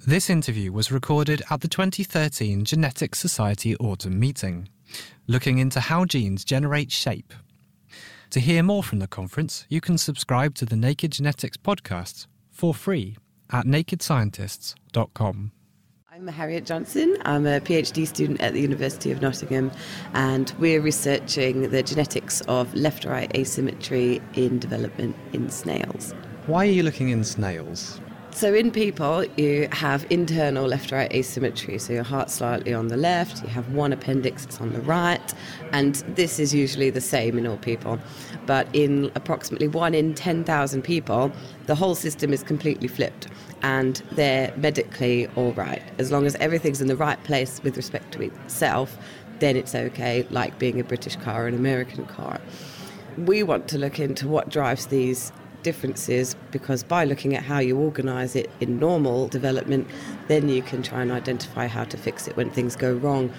This interview was recorded at the 2013 Genetics Society Autumn Meeting, looking into how genes generate shape. To hear more from the conference, you can subscribe to the Naked Genetics podcast for free at nakedscientists.com. I'm Harriet Johnson. I'm a PhD student at the University of Nottingham, and we're researching the genetics of left-right asymmetry in development in snails. Why are you looking in snails? So in people, you have internal left-right asymmetry. So your heart's slightly on the left, you have one appendix that's on the right, and this is usually the same in all people. But in approximately 1 in 10,000 people, the whole system is completely flipped, and they're medically all right. As long as everything's in the right place with respect to itself, then it's okay, like being a British car or an American car. We want to look into what drives these differences, because by looking at how you organise it in normal development, then you can try and identify how to fix it when things go wrong.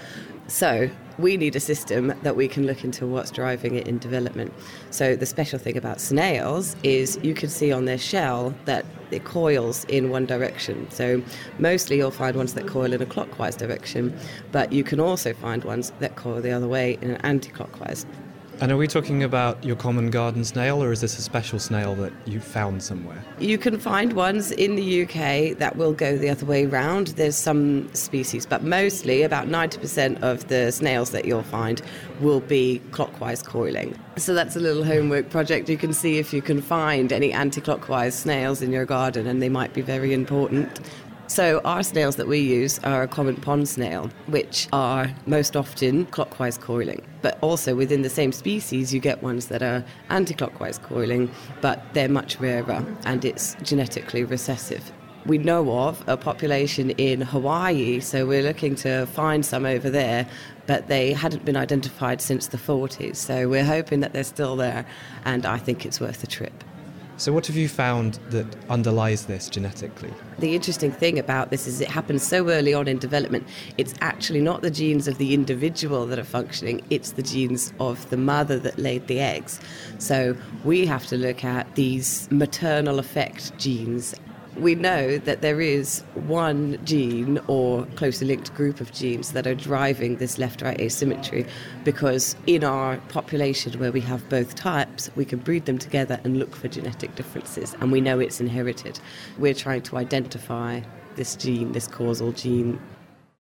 So we need a system that we can look into what's driving it in development. So the special thing about snails is you can see on their shell that it coils in one direction. So mostly you'll find ones that coil in a clockwise direction, but you can also find ones that coil the other way in an anti-clockwise. And are we talking about your common garden snail, or is this a special snail that you found somewhere? You can find ones in the UK that will go the other way round. There's some species, but mostly about 90% of the snails that you'll find will be clockwise coiling. So that's a little homework project. You can see if you can find any anti-clockwise snails in your garden, and they might be very important. So our snails that we use are a common pond snail, which are most often clockwise coiling. But also within the same species, you get ones that are anti-clockwise coiling, but they're much rarer, and it's genetically recessive. We know of a population in Hawaii, so we're looking to find some over there, but they hadn't been identified since the 40s. So we're hoping that they're still there, and I think it's worth a trip. So what have you found that underlies this genetically? The interesting thing about this is it happens so early on in development. It's actually not the genes of the individual that are functioning, it's the genes of the mother that laid the eggs. So we have to look at these maternal effect genes. We know that there is one gene or closely linked group of genes that are driving this left-right asymmetry, because in our population where we have both types, we can breed them together and look for genetic differences, and we know it's inherited. We're trying to identify this gene, this causal gene.